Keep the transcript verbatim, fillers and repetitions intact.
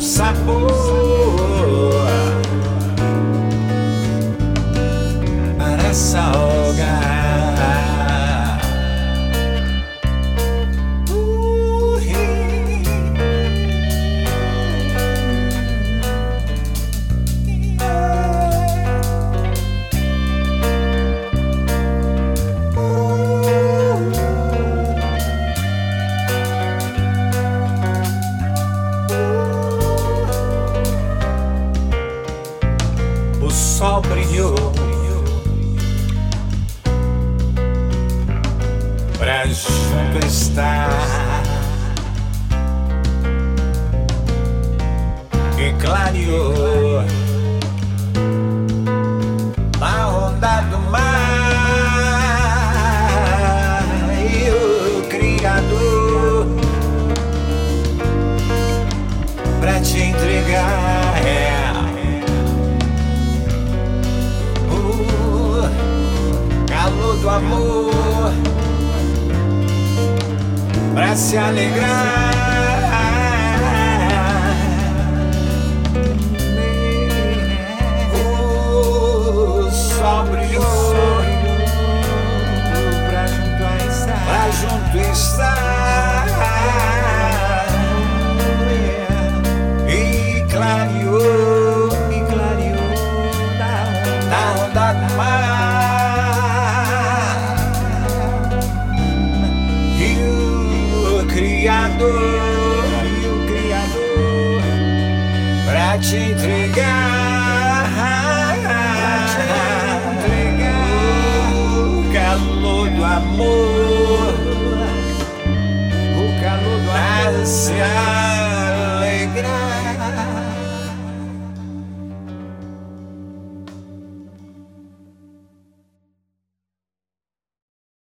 sabor para salgar. O sol brilhou pra junto estar e clareou na onda do mar, e o Criador pra te entregar é calor do amor pra se alegrar. O sol brilhou pra junto a estar, pra junto estar e clareou, e clareou na onda do mar. Criador, e o Criador pra te entregar, pra te entregar o calor do amor, o calor do amor.